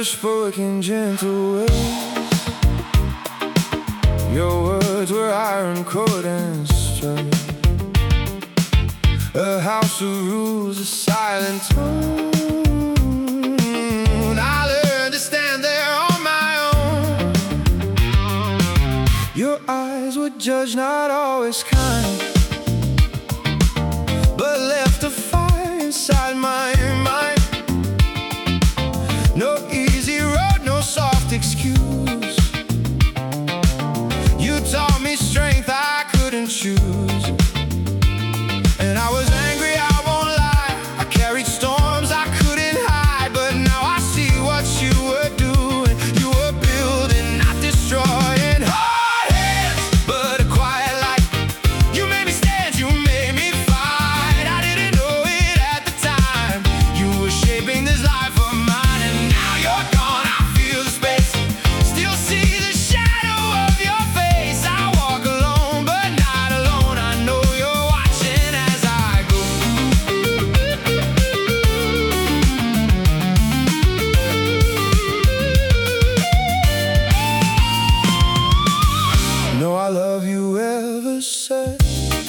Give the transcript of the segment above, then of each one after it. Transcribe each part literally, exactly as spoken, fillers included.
spoke in gentle ways. Your words were iron cold and straight. A house of rules, a silent tone. I learned to stand there on my own. Your eyes would judge, not always kind, but left a fire inside my mind. No easy road, no soft excuse. You taught me strength I couldn't choose. And I was angry, I won't lie. I carried storms I couldn't hide. But now I see what you were doing. You were building, not destroying. Hard hands, but a quiet light. You made me stand, you made me fight. I didn't know it at the time. You were shaping this life of mine. And now you're gone, I feel the space. Still see the shadow of your face. I walk alone, but not alone. I know you're watching as I go. No, I love you ever said.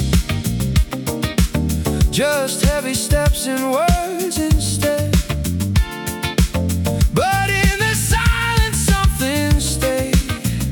Just heavy steps and words instead. But in the silence something stayed.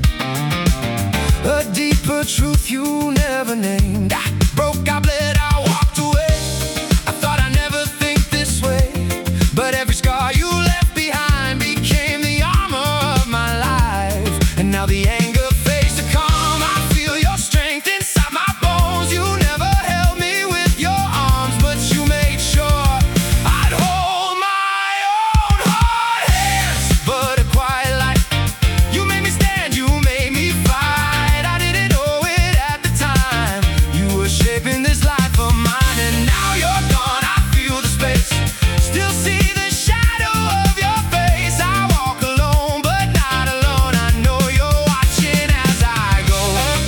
A deeper truth you never named. I broke, I bled, I walked away. I thought I'd never think this way. But every scar you left behind became the armor of my life. And now the anger fades to calm. I feel your strength inside my bones. You never held me with your arms, but you made sure I'd hold my own. Hard hands, but a quiet light. You made me stand, you made me fight. I didn't know it at the time. You were shaping this life of mine. And now you're gone, I feel the space. Still see the shadow of your face. I walk alone, but not alone. I know you're watching as I go.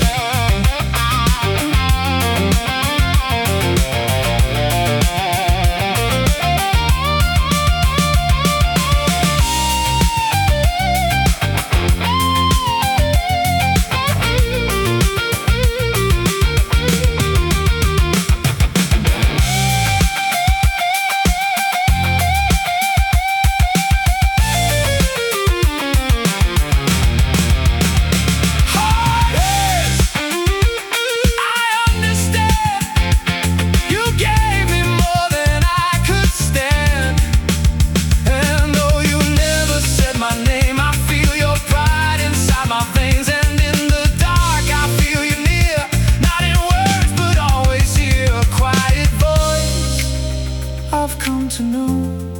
Hard hands, I understand. You gave me more than I could stand. And though you never said my name, I feel your pride inside my veins. And in the dark I feel you near. Not in words, but always hear a quiet voice. I've come to know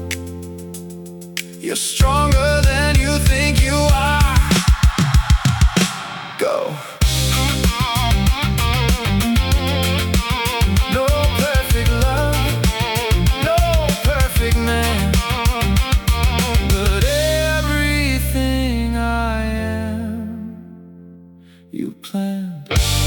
you're stronger than you think you are. Go. No perfect love, no perfect man, but everything I am, you planned.